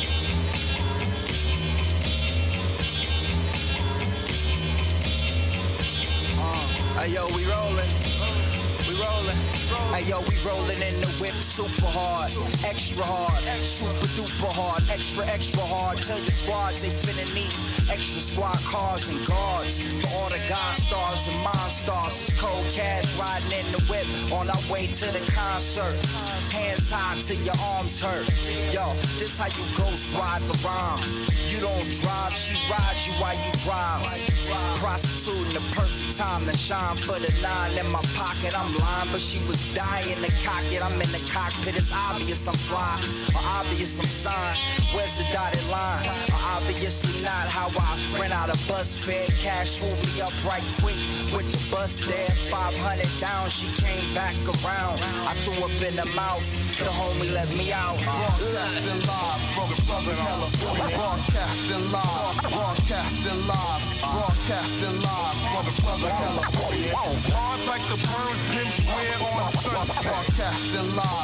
Uh, hey yo, we rollin', we rollin'. Hey yo, we rollin' in the whip super hard, extra hard, super duper hard, extra extra hard. Tell your squads they finna need extra squad cars and guards for all the God stars and monsters. It's cold cash riding in the whip on our way to the concert. Hands tied till your arms hurt. Yo, this how you ghost ride the rhyme. You don't drive, she rides you while you drive. Prostituting the perfect time to shine for the nine in my pocket. I'm lying, but she was dying to cock it. I'm in the cockpit, it's obvious I'm fly, or obvious I'm signed. Where's the dotted line? Or obviously not how I ran out of bus fare. Cash swooped me up right quick with the bus there. five hundred down, she came back around. I threw up in the mouth, the homie let me out. Broadcasting live from Southern California. Broadcasting live, broadcasting live, broadcasting live from Southern California. Hard like the bird pinch wear on a sunset. Broadcasting live from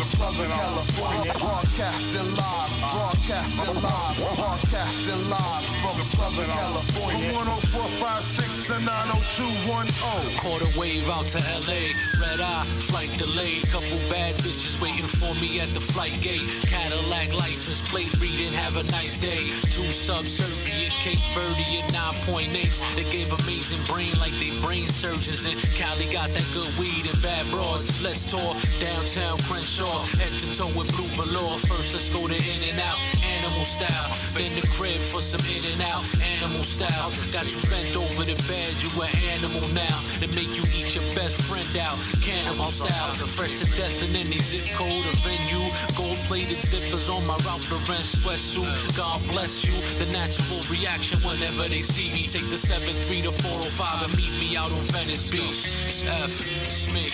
Southern California. Broadcasting live, broadcasting live, broadcasting live from Southern California. one oh four five six to nine oh two one oh. Caught a wave out to L A. Red eye, flight delayed. Couple bad bitches waiting for me at the flight gate. Cadillac license plate reading, have a nice day. Two subservient, Cape Verde at nine point eight. They gave amazing brain like they brain surgeons. And Cali got that good weed and bad broads. Let's tour downtown Crenshaw. Head to toe with Blue Velour. First, let's go to In and Out. Animal style. In the crib for some In and Out. Animal style. Got you bent over the bed. You an animal now. They make you eat your best friend out. Cannibal style. Fresh to death in any zip code or venue. Gold plated zippers on my Ralph Lauren sweatsuit. God bless you. The natural reaction whenever they see me. Take the seven three to four oh five and meet me out on Venice Beach. It's F. Smith.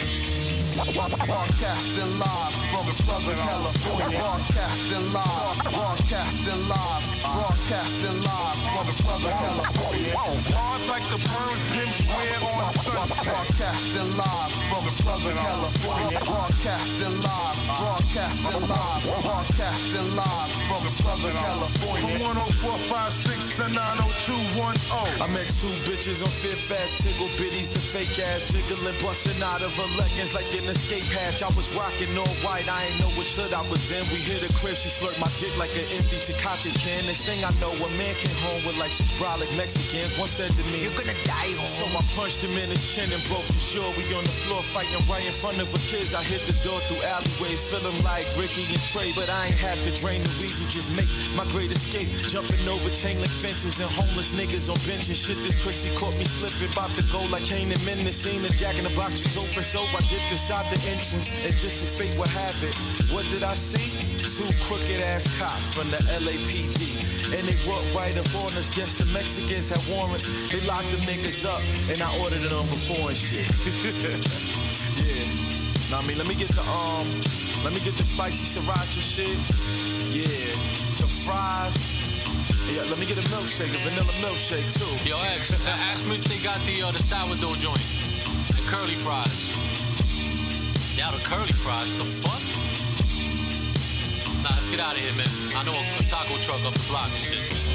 Broadcasting live from Southern California. Broadcasting live, broadcasting live, broadcasting live from Southern California. Hard like the burn pin square on sunset. Broadcasting live from Southern California. Broadcasting live, broadcasting live, broadcasting live from Southern California. one oh four five six to nine oh two one oh. I met two bitches on Fifth Fast, Tiggle Bitties, the fake ass, jiggling, busting out of her leggings like an escape hatch. I was rocking all white, I ain't know which hood I was in. We hit a crib, she slurped my dick like an empty Tecate can. Next thing I know, a man came home with like six brolic Mexicans. One said to me, "You're gonna die home." So I punched him in his chin and broke his jaw. We on the floor fighting right in front of her kids. I hit the door through alleyways, feeling like Ricky and Trey, but I ain't have to drain the weed to just make my great escape. Jumping over chain link fences and homeless niggas on benches. Shit, this pussy caught me slipping, about to go like Kane and Min. The scene, the jack in the box was open, so I dipped inside the entrance, and just as fate would have it, what did I see? Two crooked ass cops from the L A P D, and they walked right up on us. Guess the Mexicans had warrants. They locked them niggas up, and I ordered it on before and shit. Yeah. Now, I mean, let me get the um, let me get the spicy sriracha shit. Yeah, some fries. Yeah, let me get a milkshake, a vanilla milkshake too. Yo, X, ask me if they got the uh, the sourdough joint, the curly fries. Now the curly fries, the fuck? Nah, let's get out of here, man. I know a, a taco truck up the block and shit.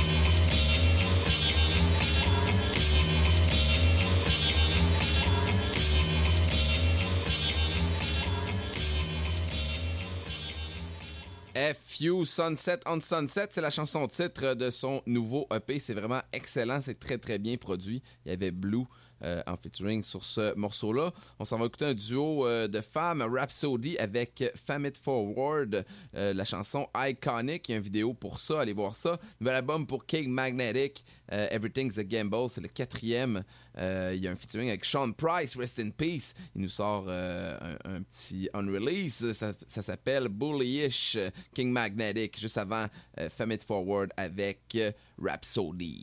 F U, Sunset on Sunset, c'est la chanson titre de son nouveau E P. C'est vraiment excellent, c'est très très bien produit. Il y avait Blue euh, en featuring sur ce morceau-là. On s'en va écouter un duo euh, de femmes, Rhapsody avec Fam It Forward, euh, la chanson Iconic. Il y a une vidéo pour ça, allez voir ça. Nouvel album pour King Magnetic, euh, Everything's a Gamble, c'est le quatrième. Euh, il y a un featuring avec Sean Price, Rest in Peace. Il nous sort euh, un, un petit unrelease, ça, ça s'appelle Bullyish, King Magnetic, juste avant euh, Fam It Forward avec euh, Rhapsody.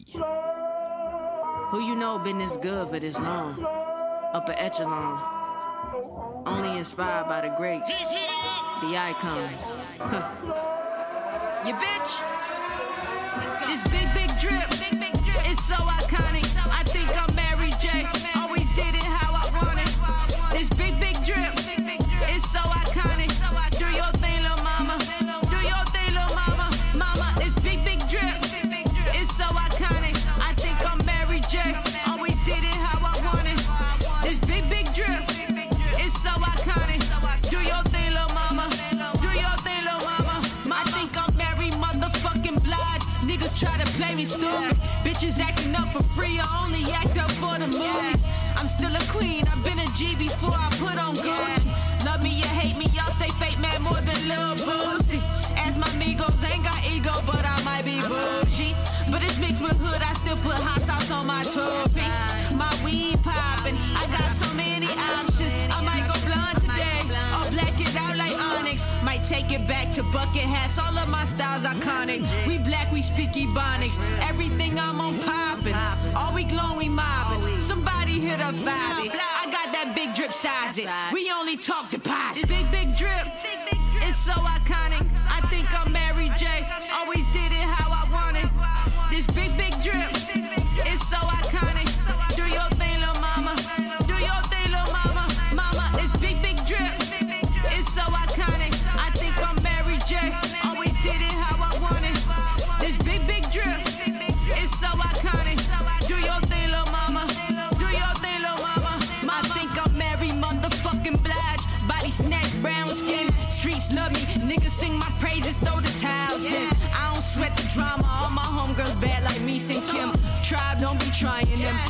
Who you know been this good for this long? Upper echelon. Only inspired by the greats, the icons. You bitch! This big, big drip, it's so iconic. I think I'm Mary J. Always did it how I want it. This big, big drip, it's so iconic. Do your thing, little mama. Do your thing, little mama. Mama, this big, big drip, it's so iconic. I think I'm Mary J. Always did it how I want it. This big, big drip, it's so iconic. Do your thing, little mama. Do your thing, little mama. I think I'm Mary motherfucking Blige. Niggas try to play me stupid. Bitches acting up for free. I only act up for the movies. I'm still a queen. I've been a G before I put on Gucci. Love me or hate me, y'all stay fake, man, more than Lil Boosie. Ask my amigos, ain't got ego, but I might be bougie. But it's mixed with hood, I still put hot sauce on my trophies. My weed poppin', I got so many options. I might go blonde today, or black it out like Onyx. Might take it back to bucket hats, all of my styles iconic. We black, we speak Ebonics. Everything I'm on poppin', all we glowing, we mobbin'. Somebody hit a vibe. I got that big drip size it. We only talk deposit. Big, big drip, it's so iconic. I think I'm Mary J. Always did it how I wanted. This big, big drip, it's so iconic. Do your thing, little mama. Do your thing, little mama. Mama, this big, big drip, it's so iconic. I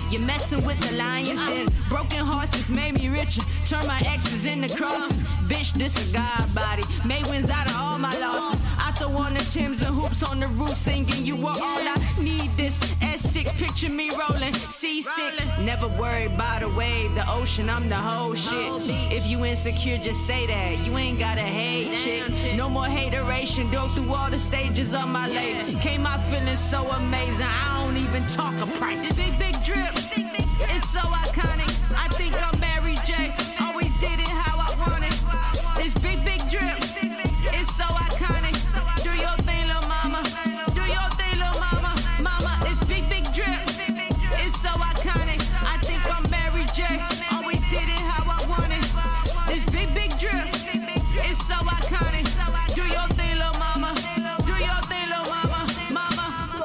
You're messing with the lions, then broken hearts just made me richer. Turn my exes into crosses. Bitch, this a god body. May wins out of all my losses. I throw on the Timbs and hoops on the roof, singing you are all I need. This S six, picture me rolling, seasick. Never worried about a wave, the ocean, I'm the whole shit. If you insecure, just say that. You ain't gotta hate, chick. No more hateration, go through all the stages of my life. Came out feeling so amazing, I don't even talk a price. This big, big drip, it's so iconic. I think I'm Mary J, always did it how I want it. This big, big drip, it's so iconic. Do your thing, little mama. Do your thing, little mama. Mama, it's big, big drip. It's so iconic. I think I'm Mary J. Always did it how I want it. This big, big drip. It's so iconic. Do your thing, little mama. Do your thing, little mama. Mama.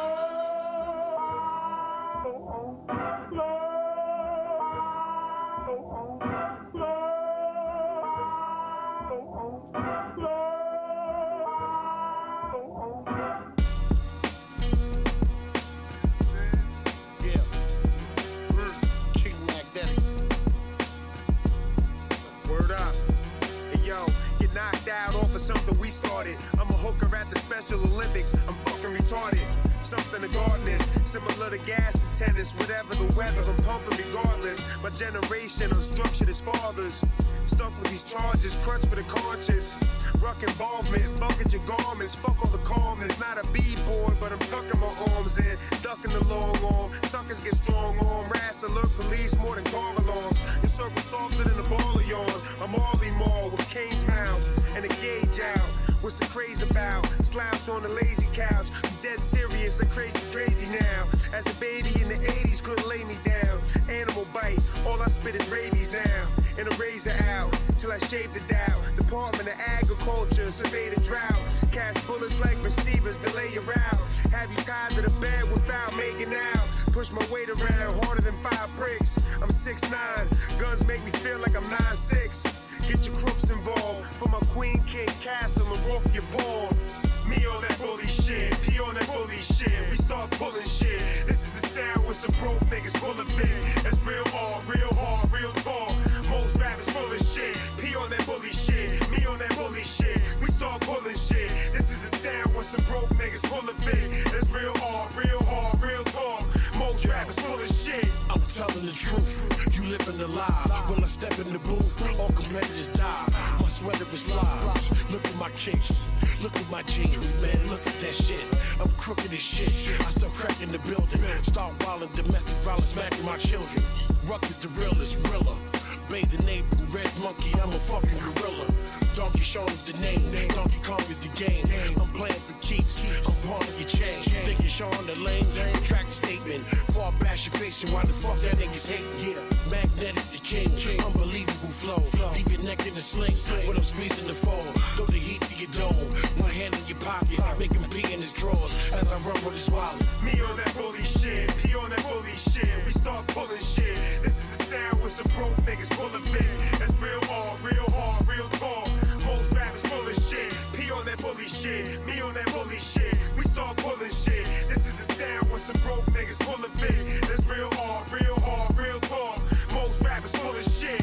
Out off of something we started. I'm a hooker at the Special Olympics. I'm fucking retarded. Something to guard this. Similar to gas attendants. Whatever the weather, I'm pumping regardless. My generation unstructured as fathers. Stuck with these charges, crutch for the conscience. Ruck involvement, bucket your garments. Fuck all the calmness. Not a b-boy, but I'm tucking my arms in. Ducking the long arm. Suckers get strong arm. Rass alert police more than car alarms. Your circle softer than a ball of yarn. I'm Ollie Mall with Kane's mouth and a gauge out. What's the craze about? Slouch on the lazy couch. I'm dead serious, I'm crazy, crazy now. As a baby in the eighties, couldn't lay me down. Animal bite, all I spit is rabies now. And a razor out, till I shaved it out. Department of Agriculture, survey the drought. Cast bullets like receivers, delay your route. Have you tied to the bed without making out? Push my weight around, harder than five bricks. I'm six nine, guns make me feel like I'm nine six. Get your crooks involved. For my Queen King Castle and rope your born. Me on that bully shit, P on that bully shit. We start pulling shit. This is the sound with some broke niggas full of it. That's real hard, real hard, real talk. Most rappers full of shit. P on that bully shit, me on that bully shit. We start pulling shit. This is the sound with some broke niggas full of it. That's real hard, real hard, real talk. Most rappers full of shit. I'm telling the truth. You living the lie. When I step in the booth, all competitors die. My sweater is flies. Look at my kicks. Look at my jeans, man. Look at that shit. I'm crooked as shit. I sell crack in the building. Start wildin', domestic violence, smacking my children. Ruck is the realest, realer. Bathing ape and red monkey, I'm a fucking gorilla. Donkey Sean is the name, Donkey Kong is the game. I'm playing for keeps, I'm pawn your chain. Thinking Sean the lane, retract the statement. Fall bash your face and why the fuck that niggas hating? Yeah, magnetic the king, unbelievable flow. Leave your neck in the sling, when I'm squeezing the phone. Throw the heat to your dome, one hand in your pocket, make him pee in his drawers as I run with his wallet. Me on that bully shit, P on that bully shit. We start pulling shit. This is the sound with some broke niggas full of it. That's real hard, real hard, real talk. Most rappers full of shit. P on that bully shit, me on that bully shit. We start pulling shit. This is the sound with some broke niggas full of it. That's real hard, real hard, real talk. Most rappers full of shit.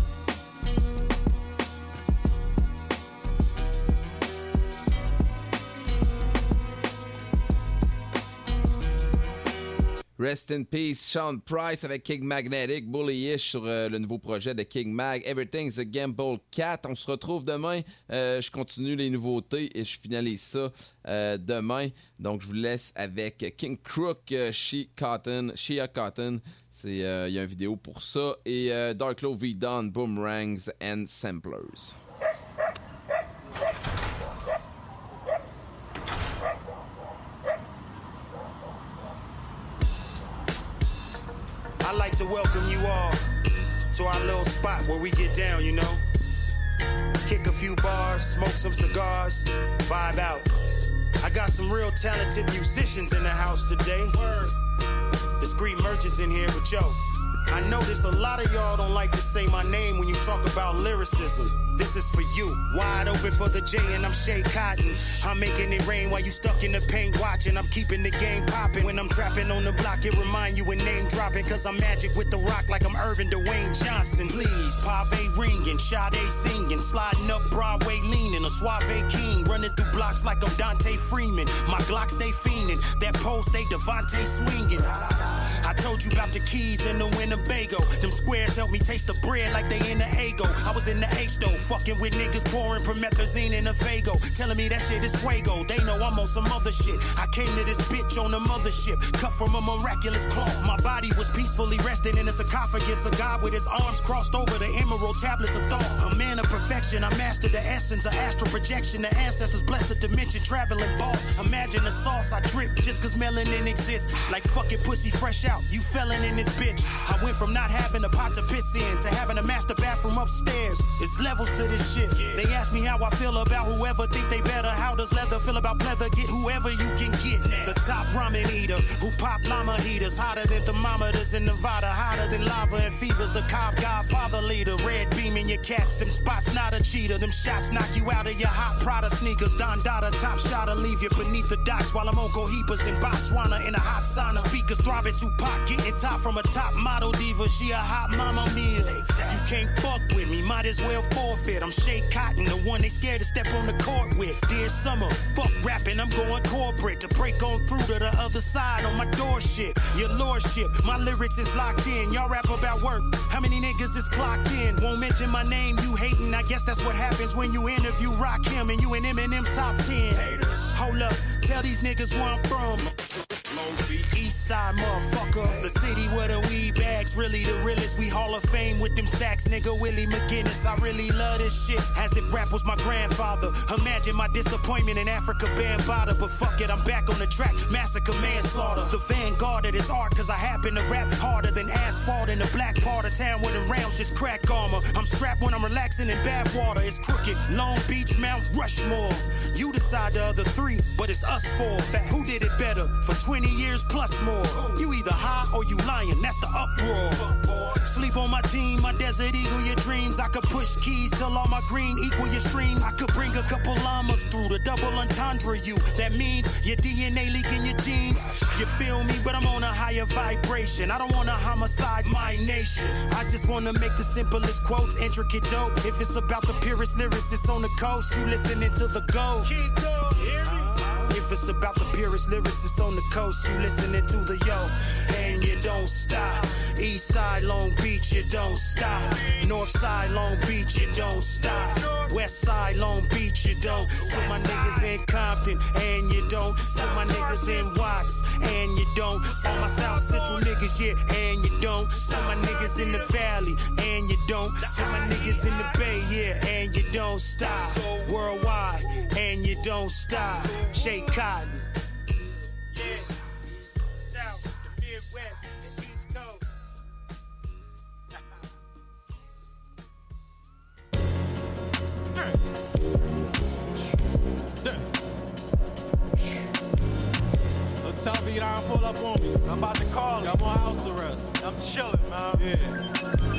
Rest in peace, Sean Price avec King Magnetic, Bullyish sur euh, le nouveau projet de King Mag, Everything's a Gamble Cat. On se retrouve demain. Euh, je continue les nouveautés et je finalise ça euh, demain. Donc, je vous laisse avec King Crook, euh, She Cotton, Shea Cotton. Il euh, y a une vidéo pour ça. Et euh, Dark Low V Don, Boomerangs and Samplers. I'd like to welcome you all to our little spot where we get down, you know. Kick a few bars, smoke some cigars, vibe out. I got some real talented musicians in the house today. Discreet merchants in here, but yo, I notice a lot of y'all don't like to say my name when you talk about lyricism. This is for you. Wide open for the J and I'm Shay Cotton. I'm making it rain while you stuck in the paint watching. I'm keeping the game popping. When I'm trapping on the block, it remind you of name dropping. Cause I'm magic with the rock like I'm Irvin Dwayne Johnson. Please, Pave ringing, Sade singing, sliding up Broadway leaning, a Suave King, running through blocks like I'm Dante Freeman. My Glock stay fiending, that pole stay Devontae swinging. I told you about the keys in the Winnebago. Them squares help me taste the bread like they in the Ago. I was in the H though, fucking with niggas pouring promethazine in a Fago. Telling me that shit is fuego. They know I'm on some other shit. I came to this bitch on the mothership, cut from a miraculous cloth. My body was peacefully resting in a sarcophagus. A god with his arms crossed over the emerald tablets of thought. A man of perfection, I mastered the essence of astral projection. The ancestors blessed dimension, traveling boss. Imagine the sauce I drip just cause melanin exists. Like fucking pussy fresh out, you felon in this bitch. I went from not having a pot to piss in to having a master bathroom upstairs. It's levels to this shit. They ask me how I feel about whoever think they better. How does leather feel about pleather? Get whoever you can get. The top ramen eater who pop llama heaters, hotter than thermometers in Nevada, hotter than lava and fevers. The Cobb Godfather leader, red beam in your cats. Them spots not a cheater. Them shots knock you out of your hot Prada sneakers. Don Dada top shot'll leave you beneath the docks while I'm on Cohipas in Botswana in a hot sauna. Speakers throbbing Tupac, getting top from a top model diva. She a hot mama meal. You can't fuck with me, might as well forfeit. I'm Shay Cotton, the one they scared to step on the court with. Dear summer, fuck rapping, I'm going corporate to break on through to the other side on my door shit. Your lordship, my lyrics is locked in. Y'all rap about work, how many niggas is clocked in? Won't mention my name, you hating. I guess that's what happens when you interview Rakim and you in Eminem's top ten. Haters. Hold up, tell these niggas where I'm from. Long Beach, East Side, motherfucker. The city where the weed bags really the realest. We Hall of Fame with them sacks, nigga. Willie McGinnis. I really love this shit, as if rap was my grandfather. Imagine my disappointment in Africa Bambaataa, but fuck it, I'm back on the track. Massacre, manslaughter. The vanguard of this art, cause I happen to rap harder than asphalt in the black part of town where them rounds just crack armor. I'm strapped when I'm relaxing in bath water. It's crooked. Long Beach, Mount Rushmore. You decide the other three, but it's us four. Who did it better for twenty years plus more? You either high or you lying, that's the uproar. Sleep on my team, my desert eagle, your dreams. I could push keys till all my green equal your streams. I could bring a couple llamas through the double entendre you. That means your D N A leaking your genes. You feel me, but I'm on a higher vibration. I don't wanna homicide my nation. I just wanna make the simplest quotes, intricate dope. If it's about the purest lyricists on the coast, you listening to the GOAT. Keep going, hear me? If it's about the purest lyricists on the coast, you listening to the yo, and you don't stop. East side, Long Beach, you don't stop. North side, Long Beach, you don't stop. West side, Long Beach, you don't. To my niggas in Compton, and you don't. To my niggas in Watts, and you don't. All my South Central niggas, yeah, and you don't. To my niggas in the Valley, and you don't. To my niggas in the Bay, yeah, and you don't stop. Worldwide, and you don't stop. Shay Cotton. Yeah. South, the Midwest, the East Coast. So tell me you don't pull up on me. I'm about to call you. I'm on house arrest. I'm chilling, man. Yeah.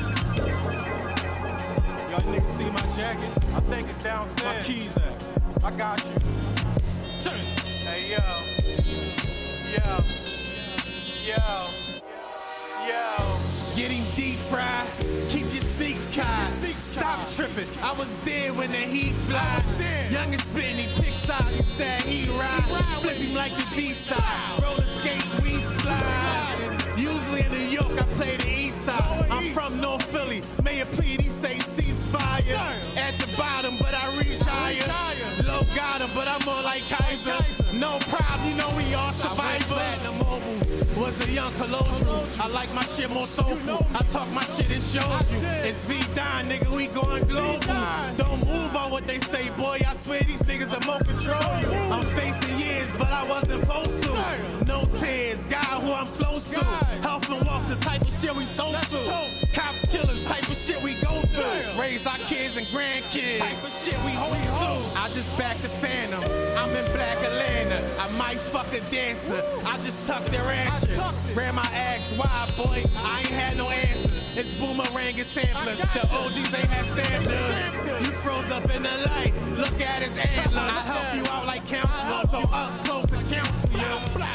Y'all niggas see my jacket? I think it's downstairs. My keys at? I got you. Hey, yo. Yo. Yo. Yo. Get him deep fried. Keep your sneaks tied. Stop tripping. I was there when the heat fly. Young and spin, he picks out. He said he ride. Flip him like the B-side. Roller skates, we slide. Usually in New York, I play the east side. I'm from North Philly. Mayor please, he say ceasefire. At the bottom, but I reach higher. Low got him, but I'm more like Kaiser. No problem, you know we all survivors. Was a young colossus. I like my shit more soulful. I talk my shit and show you. It's V-Don, nigga, we going global. Don't move on what they say, boy. I swear these niggas are more control you. I'm facing years, but I wasn't supposed to. No tears, God who I'm close to. Health and wealth, the type of shit we toast to. Cops, killers, type of shit we go through. Raise our kids and grandkids, type of shit we hold to. I just backed the Phantom. I'm in Black Atlanta. I might might fuck a dancer. I just tucked their action. Ran my ass wide, boy. I ain't had no answers. It's boomerang and samplers. The O Gs ain't had standards. You froze up in the light. Look at his antlers. I help you out like counselor, so up close and counsel you.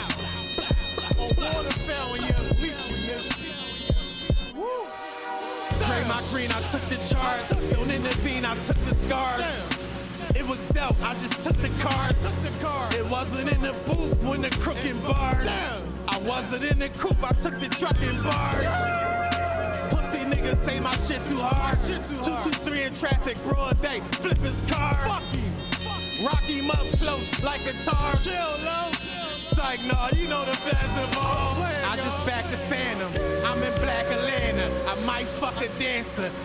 Drain my green, I took the charge. Don't intervene, I took the scars. It was stealth, I just took the card. It wasn't in the booth when the crookin' barred. I wasn't in the coupe, I took the truckin' barge. Pussy niggas say my shit too hard. Two two three in traffic, broad day, flip his car. Rock him up close like a tar. Psych, nah, you know the festival. I just backed the Phantom. I'm in Black Atlanta. I might fuck a dancer.